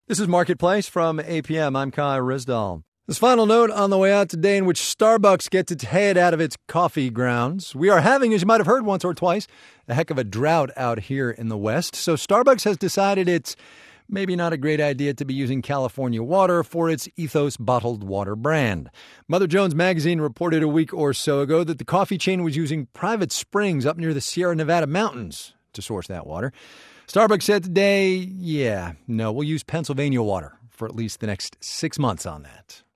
This is Marketplace from APM. I'm Kai Rizdal. This final note on the way out today in which Starbucks gets its head out of its coffee grounds. We are having, as you might have heard once or twice, a heck of a drought out here in the West. So Starbucks has decided it's maybe not a great idea to be using California water for its Ethos bottled water brand. Mother Jones Magazine reported a week or so ago that the coffee chain was using private springs up near the Sierra Nevada mountains to source that water. Starbucks said today, we'll use Pennsylvania water for at least the next 6 months on that.